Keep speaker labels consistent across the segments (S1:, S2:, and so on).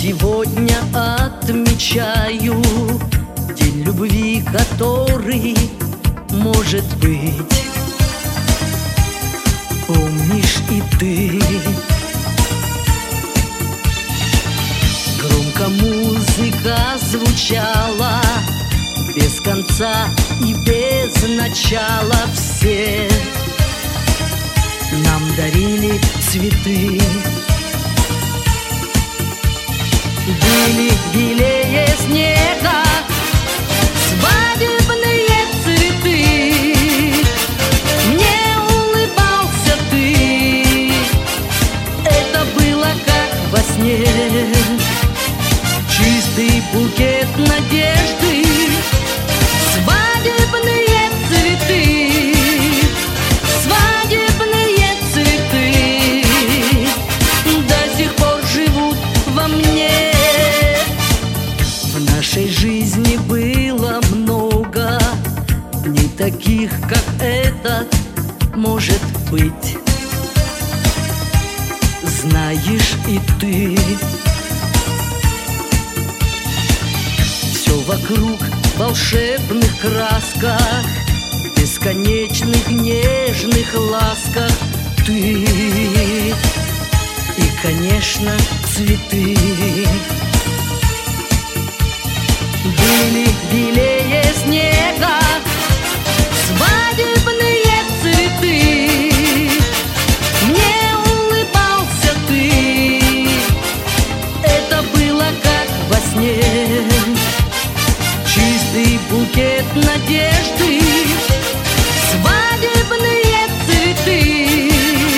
S1: Сегодня отмечаю день любви, который, может быть, помнишь и ты. Громко музыка звучала, без конца и без начала. Все нам дарили цветы. Были белее снега свадебные цветы. Мне улыбался ты, это было как во сне. Чистый букет надежды, свадебные цветы, свадебные цветы до сих пор живут во мне. В нашей жизни было много дней таких, как этот, может быть, знаешь и ты. Все вокруг в волшебных красках, бесконечных нежных ласках. Ты и, конечно, цветы. Были белее снега свадебные цветы. Мне улыбался ты, это было как во сне. Чистый букет надежды, свадебные цветы,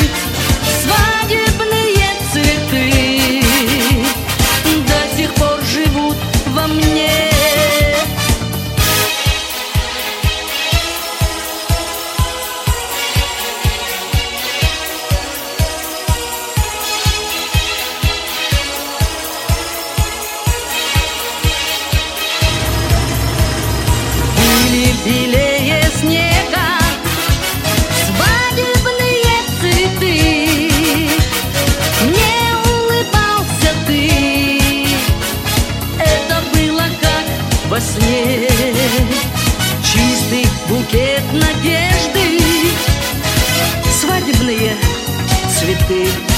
S1: свадебные цветы до сих пор живут во мне. Белее снега свадебные цветы. Мне улыбался ты, это было как во сне. Чистый букет надежды, свадебные цветы.